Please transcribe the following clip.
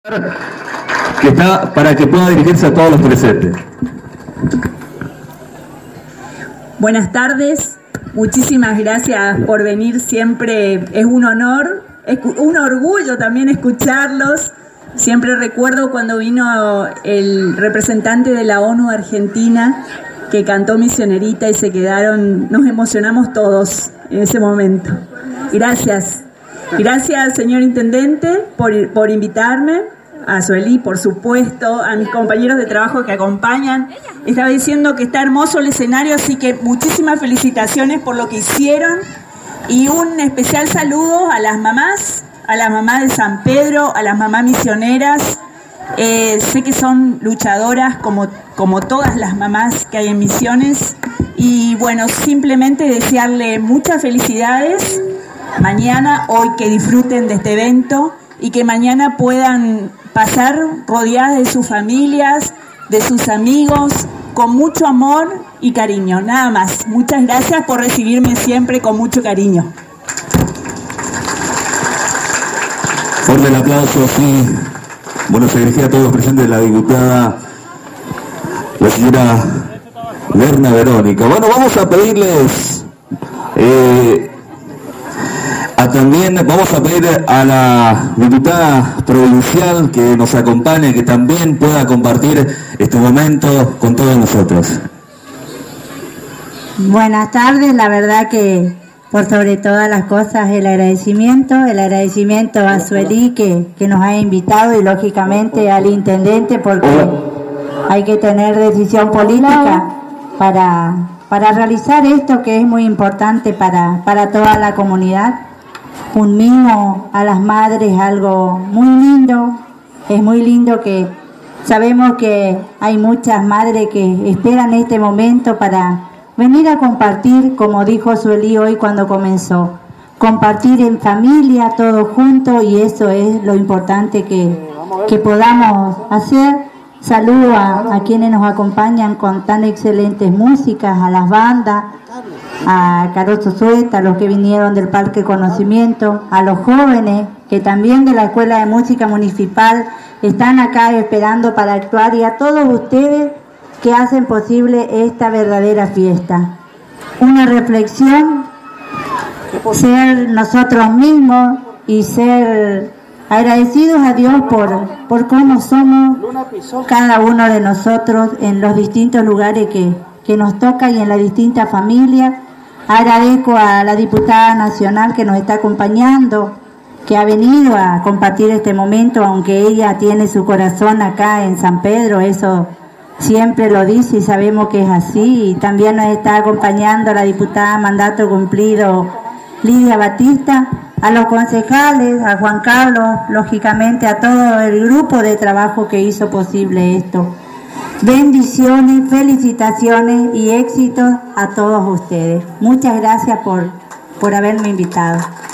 Que está para que pueda dirigirse a todos los presentes. Buenas tardes, muchísimas gracias por venir, siempre es un honor, es un orgullo también escucharlos. Siempre recuerdo cuando vino el representante de la ONU Argentina que cantó Misionerita y se quedaron, nos emocionamos todos en ese momento. Gracias. Gracias, señor Intendente, por invitarme, a Sueli, por supuesto, a mis compañeros de trabajo que acompañan. Estaba diciendo que está hermoso el escenario, así que muchísimas felicitaciones por lo que hicieron y un especial saludo a las mamás de San Pedro, a las mamás misioneras. Sé que son luchadoras como todas las mamás que hay en Misiones y bueno, simplemente desearle muchas felicidades mañana, hoy, que disfruten de este evento y que mañana puedan pasar rodeadas de sus familias, de sus amigos, con mucho amor y cariño, nada más. Muchas gracias por recibirme siempre con mucho cariño. Fuerte el aplauso, sí. Bueno, se dirigía a todos los presentes de la diputada, la señora Lerna Verónica. Bueno, vamos a pedirles... también vamos a pedir a la diputada provincial que nos acompañe, que también pueda compartir este momento con todos nosotros. Buenas tardes, la verdad que por sobre todas las cosas el agradecimiento a Sueli que nos ha invitado y lógicamente al intendente, porque hay que tener decisión política para realizar esto que es muy importante para toda la comunidad. Un mimo a las madres, algo muy lindo. Es muy lindo que sabemos que hay muchas madres que esperan este momento para venir a compartir, como dijo Sueli hoy cuando comenzó, compartir en familia, todos juntos, y eso es lo importante que podamos hacer. Saludo a quienes nos acompañan con tan excelentes músicas, a las bandas, a Carozo Sueta, a los que vinieron del Parque Conocimiento, a los jóvenes que también de la Escuela de Música Municipal están acá esperando para actuar, y a todos ustedes que hacen posible esta verdadera fiesta. Una reflexión, ser nosotros mismos y ser agradecidos a Dios por cómo somos cada uno de nosotros en los distintos lugares que nos toca y en las distintas familias. Agradezco a la diputada nacional que nos está acompañando, que ha venido a compartir este momento, aunque ella tiene su corazón acá en San Pedro, eso siempre lo dice y sabemos que es así. Y también nos está acompañando la diputada mandato cumplido Lidia Batista, a los concejales, a Juan Carlos, lógicamente a todo el grupo de trabajo que hizo posible esto. Bendiciones, felicitaciones y éxitos a todos ustedes. Muchas gracias por haberme invitado.